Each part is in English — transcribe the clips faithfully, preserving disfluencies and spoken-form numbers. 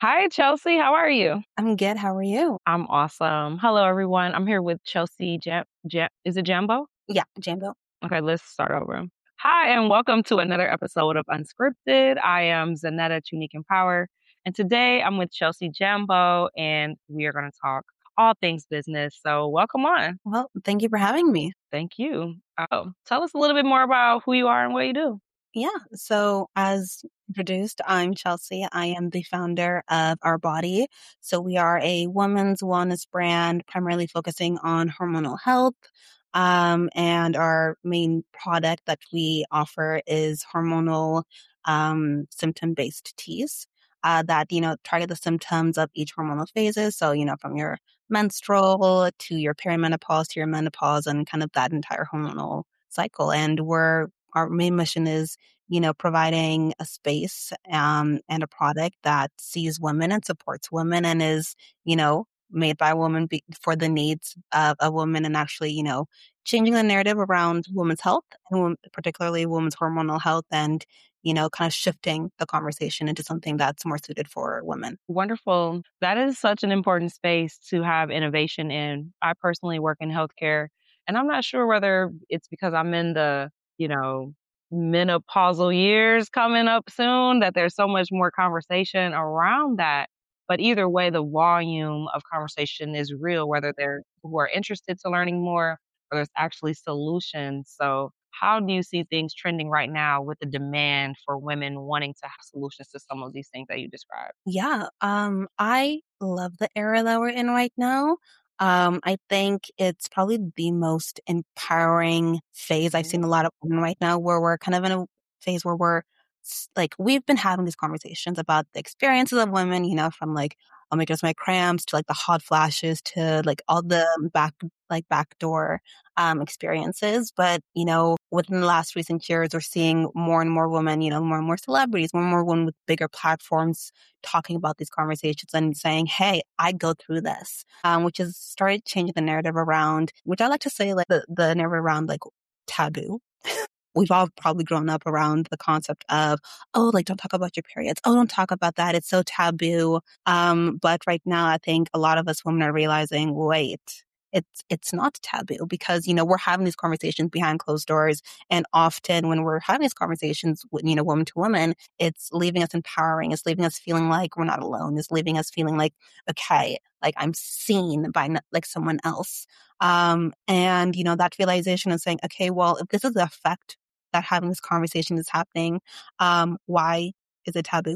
Hi, Chelsea. How are you? I'm good. How are you? I'm awesome. Hello, everyone. I'm here with Chelsea Jam. Jam- is it Jambo? Yeah, Jambo. Okay, let's start over. Hi, and welcome to another episode of Unscripted. I am Zanetta Unique in Power, and today I'm with Chelsea Jambo, and we are going to talk all things business. So, welcome on. Well, thank you for having me. Thank you. Oh, tell us a little bit more about who you are and what you do. Yeah. So, as introduced, I'm Chelsea. I am the founder of Our Body. So, we are a women's wellness brand primarily focusing on hormonal health. Um, and our main product that we offer is hormonal um, symptom based teas. Uh, that, you know, target the symptoms of each hormonal phases. So, you know, from your menstrual to your perimenopause to your menopause and kind of that entire hormonal cycle. And we're, our main mission is, you know, providing a space um, and a product that sees women and supports women and is, you know, made by a woman be- for the needs of a woman and actually, you know, changing the narrative around women's health and wom- particularly women's hormonal health and, you know, kind of shifting the conversation into something that's more suited for women. Wonderful. That is such an important space to have innovation in. I personally work in healthcare, and I'm not sure whether it's because I'm in the, you know, menopausal years coming up soon that there's so much more conversation around that. But either way, the volume of conversation is real, whether they're who are interested to learning more or there's actually solutions. So how do you see things trending right now with the demand for women wanting to have solutions to some of these things that you described? Yeah, um, I love the era that we're in right now. Um, I think it's probably the most empowering phase. I've seen a lot of women right now where we're kind of in a phase where we're s- like, we've been having these conversations about the experiences of women, you know, from like, oh my goodness, my cramps to like the hot flashes to like all the back, like backdoor um, experiences. But, you know, within the last recent years, we're seeing more and more women, you know, more and more celebrities, more and more women with bigger platforms talking about these conversations and saying, hey, I go through this, um, which has started changing the narrative around, which I like to say, like the, the narrative around like taboo. We've all probably grown up around the concept of, oh, like, don't talk about your periods. Oh, don't talk about that. It's so taboo. Um, but right now, I think a lot of us women are realizing, wait, it's, it's not taboo because, you know, we're having these conversations behind closed doors. And often when we're having these conversations with, you know, woman to woman, it's leaving us empowering. It's leaving us feeling like we're not alone. It's leaving us feeling like, okay, like I'm seen by n- like someone else. Um, and, you know, that realization of saying, okay, well, if this is the effect that having this conversation is happening. Um, why is it taboo?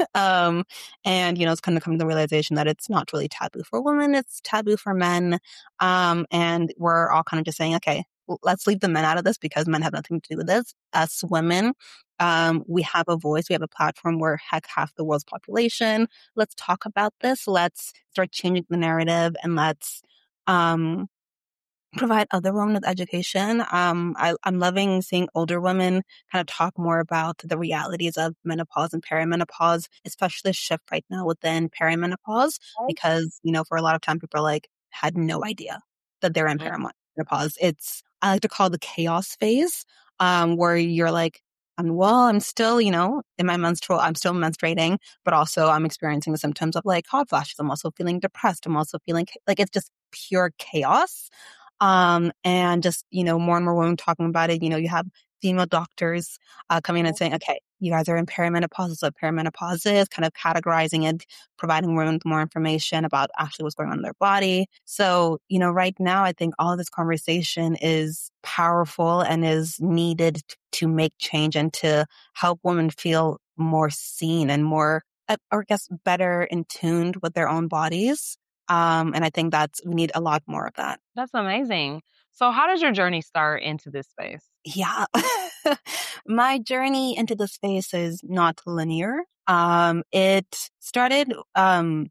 um, and, you know, it's kind of come to the realization that it's not really taboo for women. It's taboo for men. Um, and we're all kind of just saying, okay, l- let's leave the men out of this because men have nothing to do with this. Us women, um, we have a voice. We have a platform where heck, half the world's population. Let's talk about this. Let's start changing the narrative and let's, um, provide other women with education. Um, I, I'm loving seeing older women kind of talk more about the realities of menopause and perimenopause, especially the shift right now within perimenopause, because, you know, for a lot of time, people are like, had no idea that they're in perimenopause. It's, I like to call it the chaos phase, um, where you're like, I'm, well, I'm still, you know, in my menstrual, I'm still menstruating, but also I'm experiencing the symptoms of like hot flashes. I'm also feeling depressed. I'm also feeling like it's just pure chaos. Um, and just, you know, more and more women talking about it. You know, you have female doctors uh, coming in and saying, okay, you guys are in perimenopause. This is what perimenopause is, kind of categorizing it, providing women with more information about actually what's going on in their body. So, you know, right now, I think all of this conversation is powerful and is needed t- to make change and to help women feel more seen and more, uh, or I guess, better in tuned with their own bodies. Um, and I think that's, we need a lot more of that. That's amazing. So how does your journey start into this space? Yeah. My journey into the space is not linear. Um, it started, um,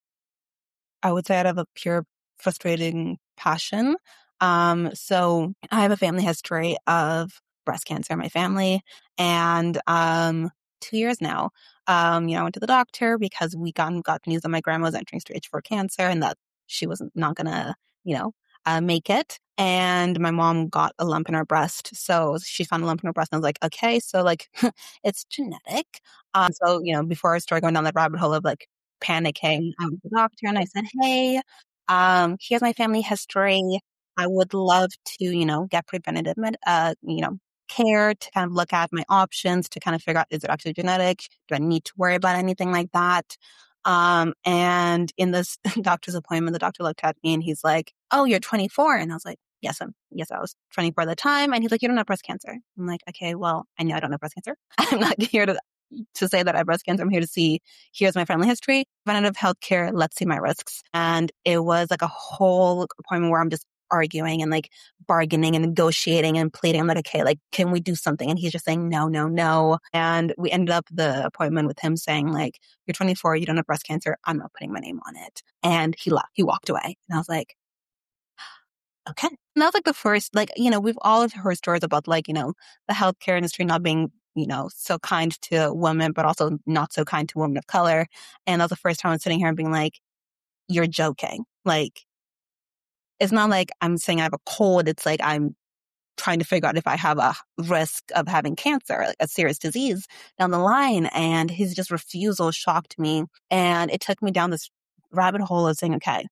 I would say out of a pure frustrating passion. Um, so I have a family history of breast cancer in my family and, um, two years now. Um, you know, I went to the doctor because we got, got news that my grandma was entering stage four cancer and that she was not gonna, you know, uh, make it. And my mom got a lump in her breast. So she found a lump in her breast and I was like, okay, so like it's genetic. Um, so, you know, before I started going down that rabbit hole of like, panicking. I went to the doctor and I said, hey, um, here's my family history. I would love to, you know, get preventative, med- uh, you know, care to kind of look at my options to kind of figure out, is it actually genetic? Do I need to worry about anything like that? Um, and in this doctor's appointment, the doctor looked at me and he's like, oh, you're twenty-four. And I was like, yes, I'm, yes, I was twenty-four at the time. And he's like, you don't have breast cancer. I'm like, okay, well, I know I don't have breast cancer. I'm not here to, to say that I have breast cancer. I'm here to see, here's my family history, preventative healthcare, let's see my risks. And it was like a whole appointment where I'm just arguing and like bargaining and negotiating and pleading. I'm like, okay, like, can we do something? And he's just saying, no, no, no. And we ended up the appointment with him saying like, you're twenty-four, you don't have breast cancer. I'm not putting my name on it. And he left, he walked away. And I was like, okay. And that was like the first, like, you know, we've all heard stories about like, you know, the healthcare industry not being, you know, so kind to women, but also not so kind to women of color. And that was the first time I was sitting here and being like, you're joking. Like, it's not like I'm saying I have a cold. It's like I'm trying to figure out if I have a risk of having cancer, like a serious disease down the line. And his just refusal shocked me. And it took me down this rabbit hole of saying, okay,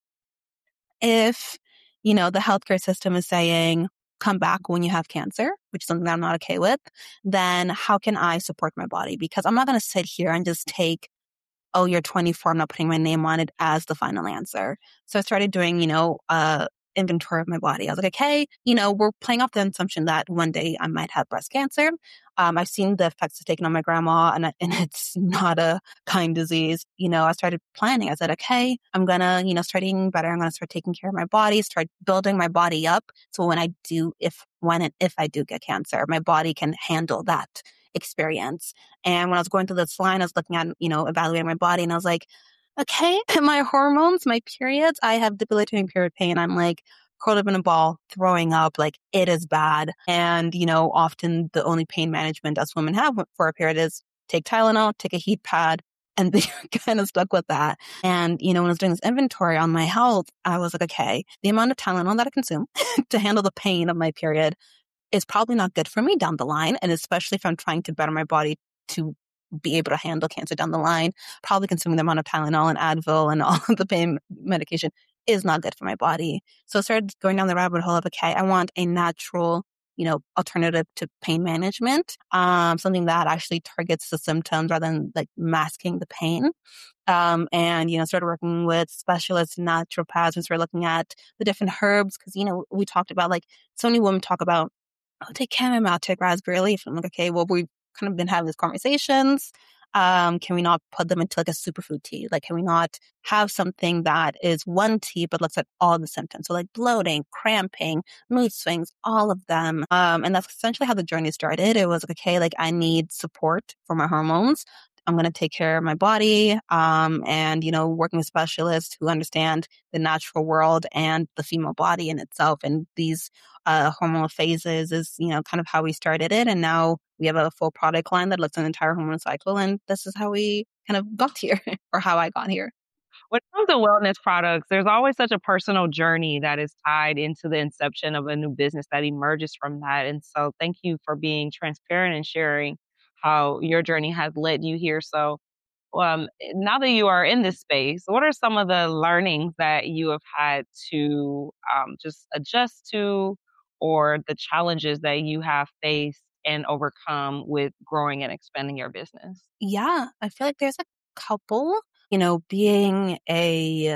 if, you know, the healthcare system is saying, come back when you have cancer, which is something that I'm not okay with, then how can I support my body? Because I'm not going to sit here and just take, oh, you're twenty-four, I'm not putting my name on it as the final answer. So I started doing, you know, uh, inventory of my body. I was like, okay, you know, we're playing off the assumption that one day I might have breast cancer. Um, I've seen the effects it's taken on my grandma and, I- and it's not a kind disease. You know, I started planning. I said, okay, I'm going to, you know, start eating better. I'm going to start taking care of my body, start building my body up. So when I do, if, when and if I do get cancer, my body can handle that experience. And when I was going through this line, I was looking at, you know, evaluating my body and I was like, okay, my hormones, my periods, I have debilitating period pain. I'm like curled up in a ball, throwing up, like it is bad. And, you know, often the only pain management us women have for a period is take Tylenol, take a heat pad, and they're kind of stuck with that. And, you know, when I was doing this inventory on my health, I was like, okay, the amount of Tylenol that I consume to handle the pain of my period is probably not good for me down the line. And especially if I'm trying to better my body to be able to handle cancer down the line, probably consuming the amount of Tylenol and Advil and all of the pain medication is not good for my body. So I started going down the rabbit hole of, okay, I want a natural, you know, alternative to pain management, um, something that actually targets the symptoms rather than like masking the pain. Um, and, you know, started working with specialists, naturopaths, and started looking at the different herbs. Cause, you know, we talked about like so many women talk about, I'll take chamomile, take raspberry leaf. I'm like, okay, well, we've kind of been having these conversations. Um, can we not put them into like a superfood tea? Like, can we not have something that is one tea, but looks at all the symptoms? So like bloating, cramping, mood swings, all of them. Um, and that's essentially how the journey started. It was like, okay, like I need support for my hormones. I'm going to take care of my body. Um, and, you know, working with specialists who understand the natural world and the female body in itself and these uh, hormonal phases is, you know, kind of how we started it. And now we have a full product line that looks at the entire hormone cycle. And this is how we kind of got here or how I got here. When it comes to wellness products, there's always such a personal journey that is tied into the inception of a new business that emerges from that. And so thank you for being transparent and sharing how your journey has led you here. So um, now that you are in this space, what are some of the learnings that you have had to um, just adjust to, or the challenges that you have faced and overcome with growing and expanding your business? Yeah, I feel like there's a couple, you know, being a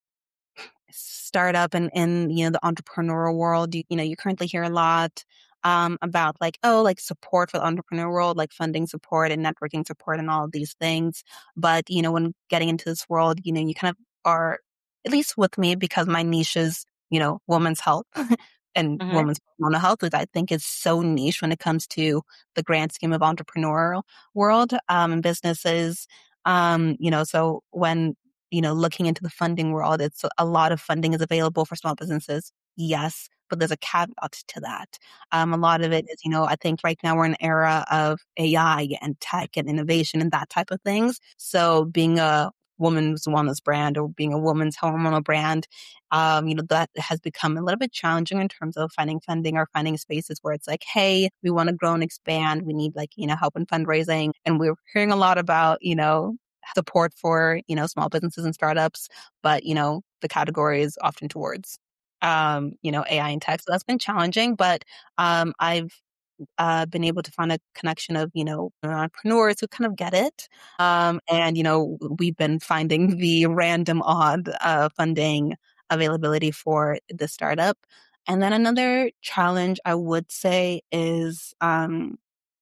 startup and in, you know, the entrepreneurial world, you, you know, you currently hear a lot um, about like, oh, like support for the entrepreneur world, like funding support and networking support and all of these things. But, you know, when getting into this world, you know, you kind of are, at least with me, because my niche is, you know, women's health and Hmm. women's mental health, which I think is so niche when it comes to the grand scheme of entrepreneurial world um, and businesses. Um, you know, so when you know, looking into the funding world, it's a lot of funding is available for small businesses. Yes, but there's a caveat to that. Um, a lot of it is, you know, I think right now we're in an era of A I and tech and innovation and that type of things. So being a woman's wellness brand or being a woman's hormonal brand, um, you know, that has become a little bit challenging in terms of finding funding or finding spaces where it's like, hey, we want to grow and expand. We need like, you know, help in fundraising. And we're hearing a lot about, you know, support for, you know, small businesses and startups, but, you know, the category is often towards, um, you know, A I and tech. So that's been challenging, but um, I've uh, been able to find a connection of, you know, entrepreneurs who kind of get it. Um, and, you know, we've been finding the random odd uh, funding availability for the startup. And then another challenge I would say is, um,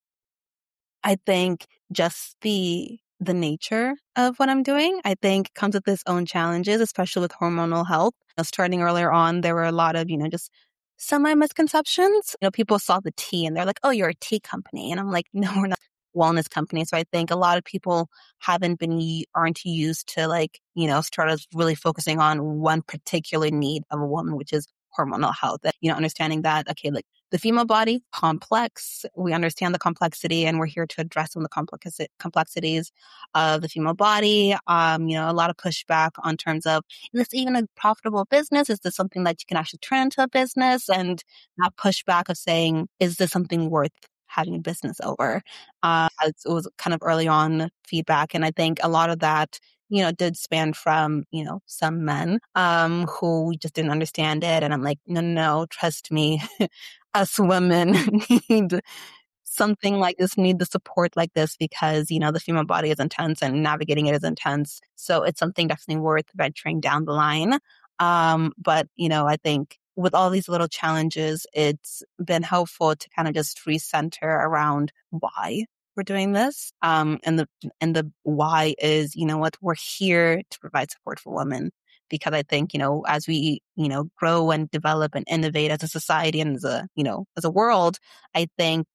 I think just the the nature of what I'm doing, I think comes with its own challenges, especially with hormonal health. You know, starting earlier on, there were a lot of, you know, just semi misconceptions. You know, people saw the tea and they're like, oh, you're a tea company. And I'm like, no, we're not a wellness company. So I think a lot of people haven't been, y- aren't used to like, you know, startups really focusing on one particular need of a woman, which is hormonal health. And, you know, understanding that, okay, like the female body, complex. We understand the complexity and we're here to address some of the complex- complexities of the female body. Um, you know, a lot of pushback on terms of, is this even a profitable business? Is this something that you can actually turn into a business? And that pushback of saying, is this something worth having a business over? Uh, it was kind of early on feedback. And I think a lot of that, you know, did span from, you know, some men, um, who just didn't understand it. And I'm like, no, no, no, trust me. Us women need something like this, need the support like this because, you know, the female body is intense and navigating it is intense. So it's something definitely worth venturing down the line. Um, but, you know, I think with all these little challenges, it's been helpful to kind of just recenter around why we're doing this. Um, and the, and the why is, you know what, we're here to provide support for women. Because I think, you know, as we, you know, grow and develop and innovate as a society and as a, you know, as a world, I think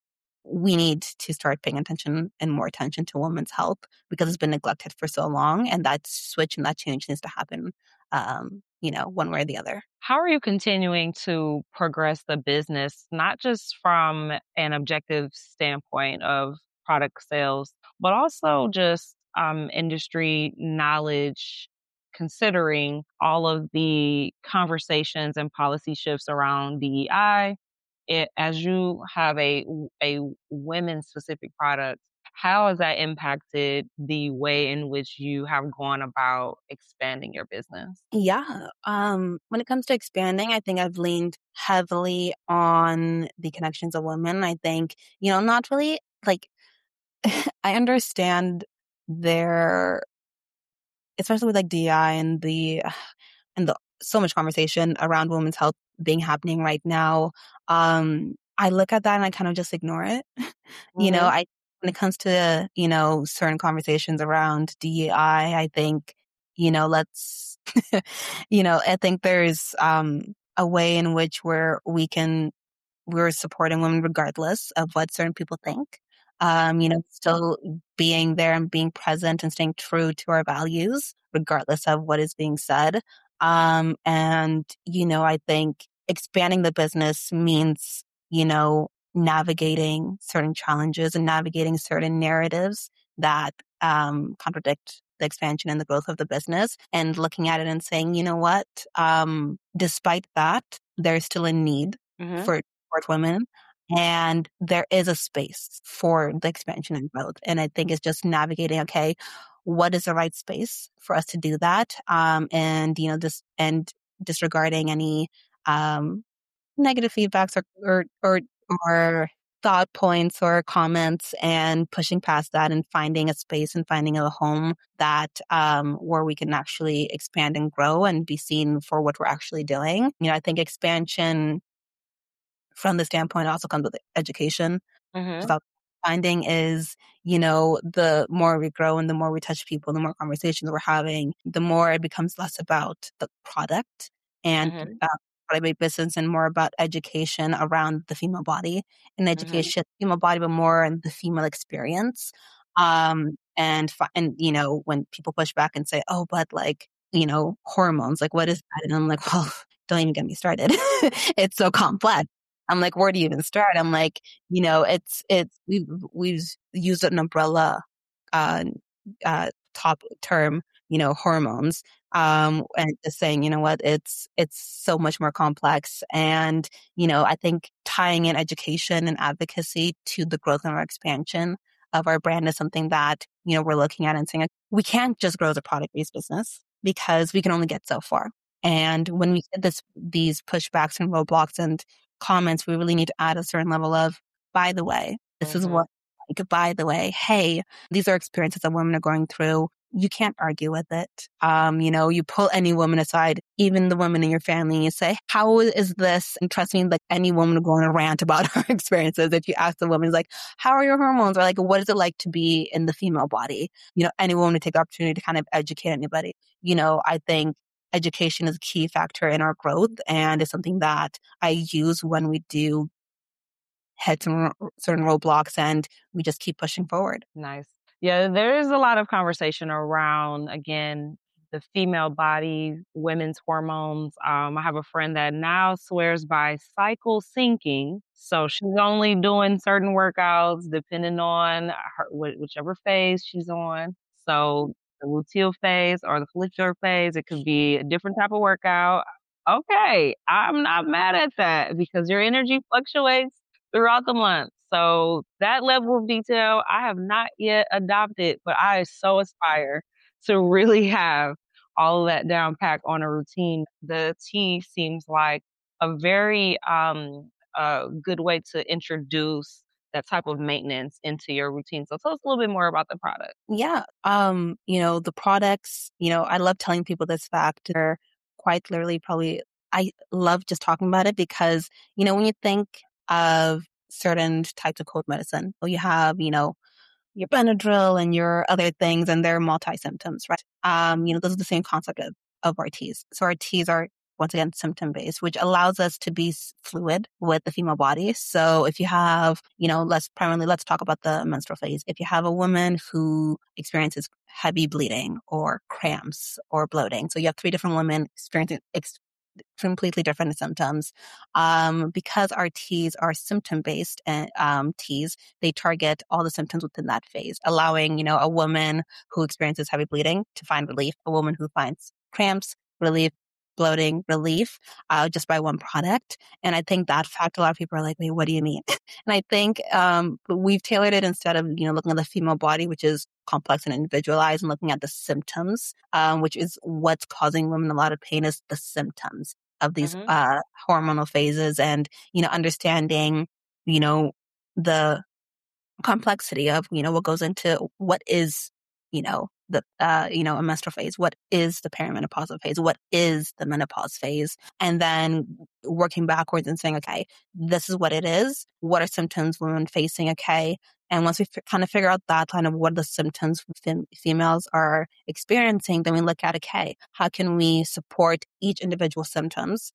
we need to start paying attention and more attention to women's health because it's been neglected for so long. And that switch and that change needs to happen, um, you know, one way or the other. How are you continuing to progress the business, not just from an objective standpoint of product sales, but also just um, industry knowledge, considering all of the conversations and policy shifts around D E I? It, as you have a a women specific product, how has that impacted the way in which you have gone about expanding your business? Yeah. Um, when it comes to expanding, I think I've leaned heavily on the connections of women. I think, you know, not really like I understand their, especially with like D E I and the and the so much conversation around women's health being happening right now. Um, I look at that and I kind of just ignore it. You know, Mhm. I when it comes to, you know, certain conversations around D E I, I think, you know, let's you know, I think there's um a way in which where we can we're supporting women regardless of what certain people think. Um, you know, still being there and being present and staying true to our values, regardless of what is being said. Um, and, you know, I think expanding the business means, you know, navigating certain challenges and navigating certain narratives that um, contradict the expansion and the growth of the business and looking at it and saying, you know what, um, despite that, there's still a need Mhm. for support women. And there is a space for the expansion and growth. And I think it's just navigating, okay, what is the right space for us to do that? Um, and, you know, this, and disregarding any, um, negative feedbacks or, or, or, or thought points or comments and pushing past that and finding a space and finding a home that, um, where we can actually expand and grow and be seen for what we're actually doing. You know, I think expansion from the standpoint also comes with education. Mhm. Without finding is, you know, the more we grow and the more we touch people, the more conversations we're having, the more it becomes less about the product and Mhm. uh, private business and more about education around the female body and Mhm. education, female body, but more in the female experience. Um, and, fi- and, you know, when people push back and say, oh, but like, you know, hormones, like what is that? And I'm like, well, don't even get me started. It's so complex. I'm like, where do you even start? I'm like, you know, it's, it's, we've, we've used an umbrella, uh, uh, top term, you know, hormones, um, and just saying, you know what, it's, it's so much more complex. And, you know, I think tying in education and advocacy to the growth and our expansion, of our brand is something that, you know, we're looking at and saying, like, we can't just grow as a product-based business because we can only get so far. And when we get this, these pushbacks and roadblocks and comments, we really need to add a certain level of, by the way, this is Mm-hmm. what, like, by the way, hey, these are experiences that women are going through. You can't argue with it. Um, you know, you pull any woman aside, even the women in your family, and you say, how is this? And trust me, like, any woman will go on a rant about her experiences. If you ask the woman, like, how are your hormones? Or like, what is it like to be in the female body? You know, any woman to take the opportunity to kind of educate anybody. You know, I think education is a key factor in our growth, and it's something that I use when we do hit some certain roadblocks and we just keep pushing forward. Nice. Yeah, there is a lot of conversation around, again, the female body, women's hormones. Um, I have a friend that now swears by cycle syncing. So she's only doing certain workouts depending on her, wh- whichever phase she's on. So the luteal phase or the follicular phase, it could be a different type of workout. Okay, I'm not mad at that because your energy fluctuates throughout the month. So that level of detail I have not yet adopted, but I so aspire to really have all of that down packed on a routine. The tea seems like a very um uh, good way to introduce that type of maintenance into your routine. So tell us a little bit more about the product. Yeah. Um, you know, the products, you know, I love telling people this fact. They're quite literally probably, I love just talking about it because, you know, when you think of certain types of cold medicine, well, you have, you know, your Benadryl and your other things, and they're multi-symptoms, right? Um, you know, this is the same concept of, of our teas. So our teas are, once again, symptom-based, which allows us to be fluid with the female body. So if you have, you know, let's primarily, let's talk about the menstrual phase. If you have a woman who experiences heavy bleeding or cramps or bloating, so you have three different women experiencing ex- completely different symptoms. Um, because our teas are symptom-based and um, teas, they target all the symptoms within that phase, allowing, you know, a woman who experiences heavy bleeding to find relief, a woman who finds cramps, relief, bloating, relief, uh, just by one product. And I think that fact, a lot of people are like, wait, what do you mean? And I think um, we've tailored it instead of, you know, looking at the female body, which is complex and individualized, and looking at the symptoms, um, which is what's causing women a lot of pain is the symptoms of these Mm-hmm. uh, hormonal phases, and, you know, understanding, you know, the complexity of, you know, what goes into what is, you know, the, uh, you know, a menstrual phase, what is the perimenopausal phase, what is the menopause phase, and then working backwards and saying, okay, this is what it is. What are symptoms women facing? Okay. And once we f- kind of figure out that kind of what the symptoms fem- females are experiencing, then we look at, okay, how can we support each individual symptoms,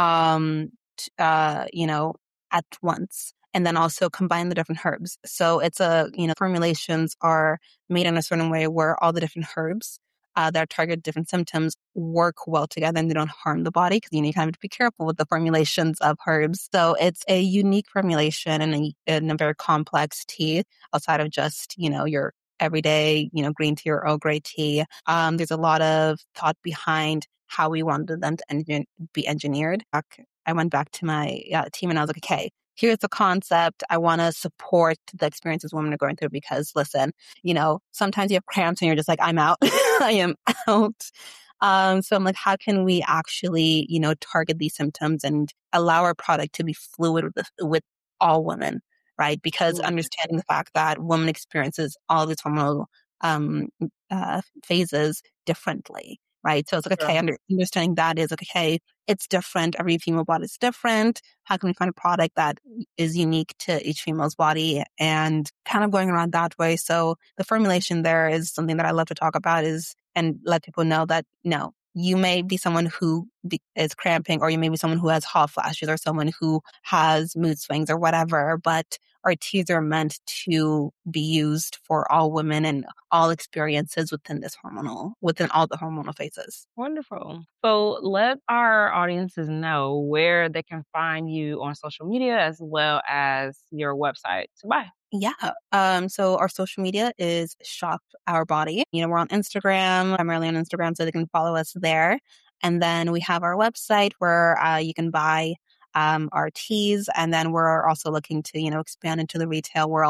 um, t- uh, you know, at once? And then also combine the different herbs. So it's a, you know, formulations are made in a certain way where all the different herbs uh, that target different symptoms work well together and they don't harm the body, because you need kind of to be careful with the formulations of herbs. So it's a unique formulation and a, and a very complex tea outside of just, you know, your everyday, you know, green tea or Earl Grey tea. Um, there's a lot of thought behind how we wanted them to engin- be engineered. I went back to my uh, team and I was like, okay, here's the concept. I want to support the experiences women are going through because, listen, you know, sometimes you have cramps and you're just like, I'm out. I am out. Um, so I'm like, how can we actually, you know, target these symptoms and allow our product to be fluid with, the, with all women, right? Because Mm. understanding the fact that women experiences all these hormonal um, uh, phases differently, right? So it's like, okay, Sure. under, understanding that is like, okay, it's different. Every female body is different. How can we find a product that is unique to each female's body, and kind of going around that way? So the formulation there is something that I love to talk about is, and let people know that, no, you may be someone who be, is cramping, or you may be someone who has hot flashes, or someone who has mood swings or whatever, but our teas are meant to be used for all women and all experiences within this hormonal, within all the hormonal phases. Wonderful. So let our audiences know where they can find you on social media as well as your website to buy. Yeah. Um, so our social media is Shop Our Body. You know, we're on Instagram, primarily on Instagram, so they can follow us there. And then we have our website where uh, you can buy um, our teas. And then we're also looking to, you know, expand into the retail world.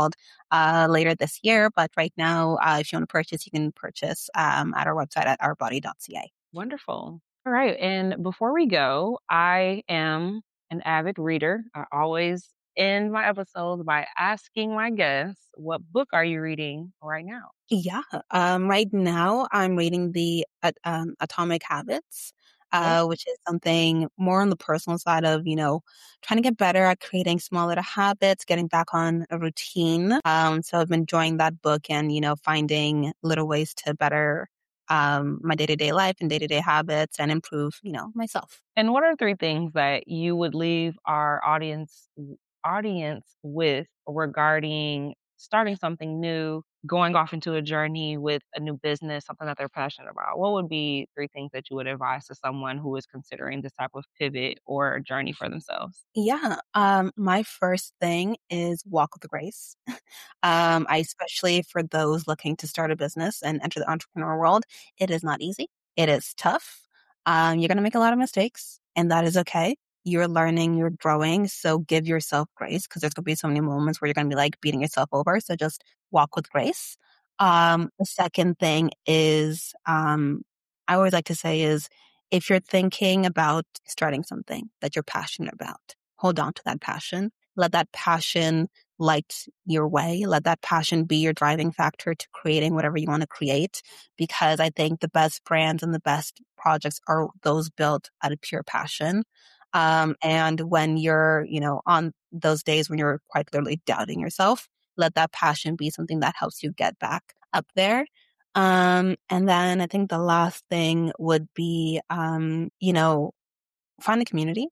uh, later this year. But right now, uh, if you want to purchase, you can purchase um, at our website at our body dot c a. Wonderful. All right. And before we go, I am an avid reader. I always end my episodes by asking my guests, what book are you reading right now? Yeah. Um, right now, I'm reading the uh, um, Atomic Habits, Okay. uh, which is something more on the personal side of, you know, trying to get better at creating small little habits, getting back on a routine. Um, so I've been enjoying that book and, you know, finding little ways to better um, my day to day life and day to day habits and improve, you know, myself. And what are three things that you would leave our audience audience with regarding starting something new, going off into a journey with a new business, something that they're passionate about? What would be three things that you would advise to someone who is considering this type of pivot or journey for themselves? Yeah. Um, my first thing is walk with grace. Um, I especially for those looking to start a business and enter the entrepreneur world, it is not easy. It is tough. Um, you're going to make a lot of mistakes, and that is okay. You're learning, you're growing. So give yourself grace because there's going to be so many moments where you're going to be like beating yourself over. So just walk with grace. Um, the second thing is, um, I always like to say is if you're thinking about starting something that you're passionate about, hold on to that passion. Let that passion light your way. Let that passion be your driving factor to creating whatever you want to create. Because I think the best brands and the best projects are those built out of pure passion. Um, and when you're, you know, on those days when you're quite literally doubting yourself, let that passion be something that helps you get back up there. Um, and then I think the last thing would be, um, you know, find a community.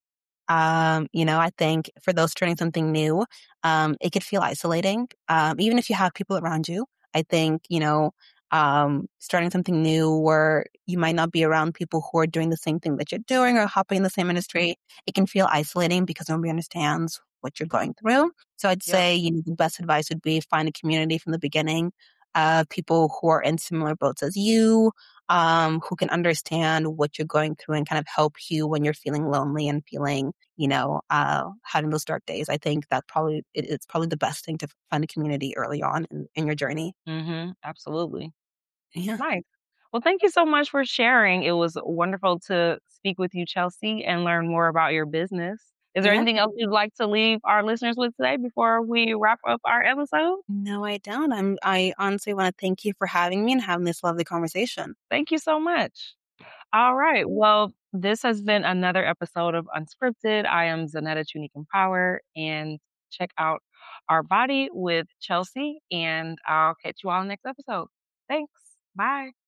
Um, you know, I think for those starting something new, um, it could feel isolating. Um, even if you have people around you, I think, you know, um, starting something new where you might not be around people who are doing the same thing that you're doing or hopping in the same industry, it can feel isolating because nobody understands what you're going through. So I'd Yep. say, you know, the best advice would be find a community from the beginning of people who are in similar boats as you, um, who can understand what you're going through and kind of help you when you're feeling lonely and feeling, you know, uh, having those dark days. I think that probably it, it's probably the best thing to find a community early on in, in your journey. Mhm. Absolutely. Yeah. Nice. Well, thank you so much for sharing. It was wonderful to speak with you, Chelsea, and learn more about your business. Is there Yeah. anything else you'd like to leave our listeners with today before we wrap up our episode? No, I don't. I'm. I honestly want to thank you for having me and having this lovely conversation. Thank you so much. All right. Well, this has been another episode of Unscripted. I am Zanetta Unique Empower, and check out Our Body with Chelsea, and I'll catch you all next episode. Thanks. Bye.